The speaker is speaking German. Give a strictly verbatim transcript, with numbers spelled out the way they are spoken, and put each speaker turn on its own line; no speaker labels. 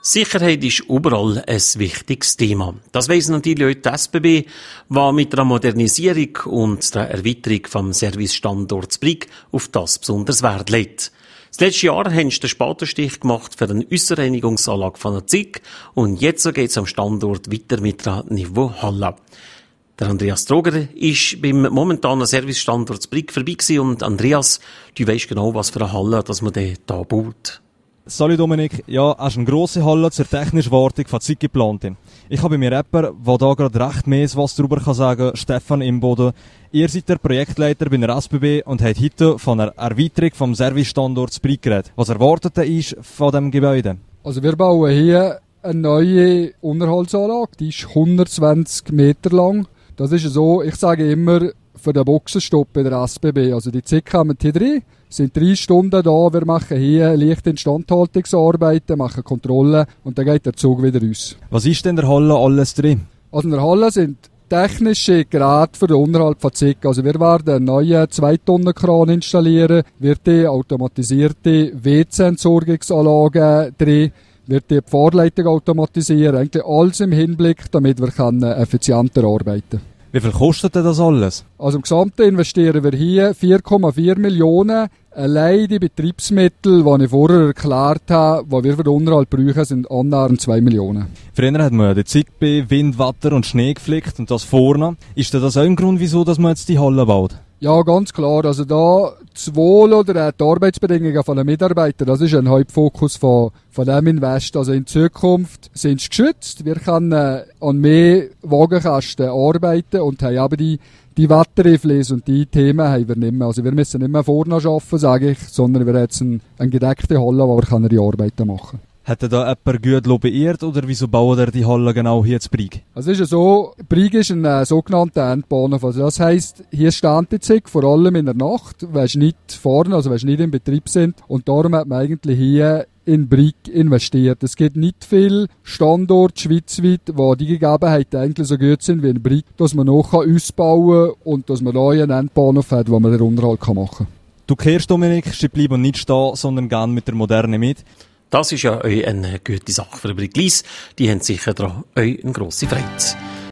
Sicherheit ist überall ein wichtiges Thema. Das weiss natürlich auch die S B B, die mit der Modernisierung und der Erweiterung vom Servicestandort Brig auf das besonders Wert legt. Das letzte Jahr haben sie den Spatenstich gemacht für eine Ausreinigungsanlage von der Z I G und jetzt geht es am Standort weiter mit der Niveau-Halle. Der Andreas Droger ist beim momentanen Servicestandort Brig vorbei gewesen und Andreas, du weisst genau, was für eine Halle dass man hier baut.
Salut Dominik, ja, hast eine grosse Halle zur technischen Wartung von Z I G geplant. Ich habe bei mir Rapper, der da gerade recht mehr was darüber kann sagen, Stefan Imboden. Ihr seid der Projektleiter bei der S B B und habt heute von einer Erweiterung vom Servicestandort Brig geredet. Was erwartet ihr ist von diesem Gebäude?
Also wir bauen hier eine neue Unterhaltsanlage, die ist hundertzwanzig Meter lang. Das ist so, ich sage immer, für den Boxenstopp bei der S B B. Also die Z I G kommen hier drin, sind drei Stunden da, wir machen hier leichte Instandhaltungsarbeiten, machen Kontrollen und dann geht der Zug wieder raus.
Was ist denn in der Halle alles drin?
Also in der Halle sind technische Geräte für den Unterhalt von Z I G. Also wir werden einen neuen zwei Tonnen Kran installieren, wird die automatisierte W C-Entsorgungsanlage drin, wird die Fahrleitung automatisieren, eigentlich alles im Hinblick, damit wir effizienter arbeiten können.
Wie viel kostet denn das alles?
Also im Gesamten investieren wir hier vier Komma vier Millionen. Allein die Betriebsmittel, die ich vorher erklärt habe, die wir für den Unterhalt brauchen, sind annähernd zwei Millionen.
Früher hat man ja die Z I G bei Wind, Wetter und Schnee geflickt und das vorne. Ist das auch ein Grund, wieso dass man jetzt die Halle baut?
Ja, ganz klar. Also da das Wohl oder die Arbeitsbedingungen der Mitarbeiter, das ist ein Hauptfokus von, von diesem Invest. Also in Zukunft sind sie geschützt. Wir können an mehr Wagenkästen arbeiten und haben aber die, die Wettereinflüsse und die Themen haben wir nicht mehr. Also wir müssen nicht mehr vorne arbeiten, sage ich, sondern wir haben jetzt eine, eine gedeckte Halle, wo wir die Arbeiten machen können.
Hat er da jemand gut lobbyiert oder wieso baut er die Halle genau hier zu Brig?
Also es ist ja so, Brig ist ein äh, sogenannter Endbahnhof. Also das heisst, hier steht die Z I G, vor allem in der Nacht, wenn sie nicht fahren, also wenn sie nicht in Betrieb sind. Und darum hat man eigentlich hier in Brig investiert. Es gibt nicht viele Standorte schweizweit, wo die Gegebenheiten eigentlich so gut sind wie in Brig, dass man noch ausbauen kann und dass man da einen Endbahnhof hat, wo man den Unterhalt machen kann.
Du kehrst, Dominik, sie bleiben nicht stehen, sondern gehen mit der Moderne mit.
Das ist ja eine gute Sache für Brig Lyss. Die haben sicher daran eine grosse Freude.